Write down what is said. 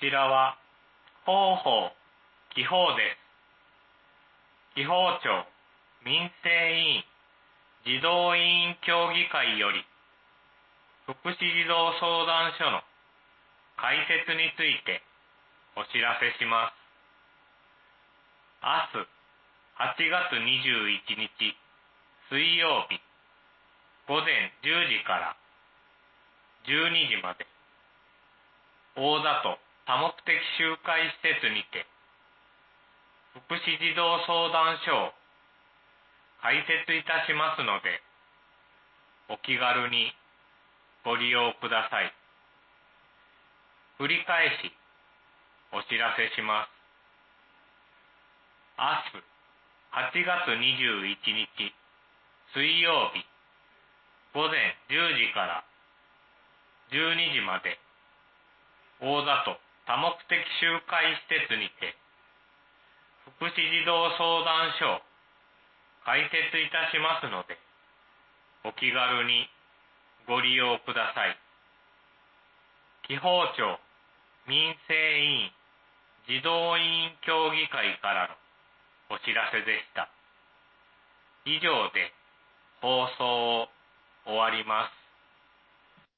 ちらは広報紀報です。紀報庁民生委員児童委員協議会より福祉児童相談所の開設についてお知らせします。明日8月21日水曜日午前10時から12時まで大里多目的集会施設にて福祉児童相談所を開設いたしますのでお気軽にご利用ください。繰り返しお知らせします。明日8月21日水曜日午前10時から12時まで大里多目的集会施設にて福祉児童相談所を開設いたしますのでお気軽にご利用ください。紀報庁民生委員児童委員協議会からのお知らせでした。以上で放送を終わります。